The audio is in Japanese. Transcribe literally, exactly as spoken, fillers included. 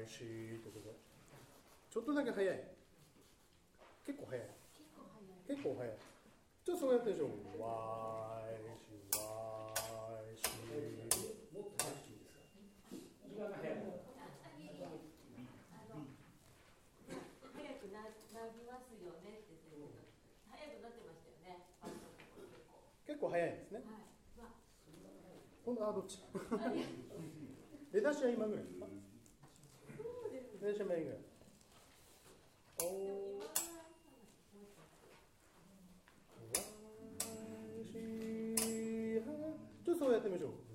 しということで、ちょっとだけ早い。結構早い。結構早い。ちょっとそうやってでしょう。わーし、わーし。 もっと早くていいですか。今が早い。 早くな、なりますよねって言って、早くなってましたよね。 結構早いんですね。 はい。まあ、 今度はどっち？出だしは今ぐらいですか？出だしは今ぐらい。おー。ちょっとそうやってみましょう。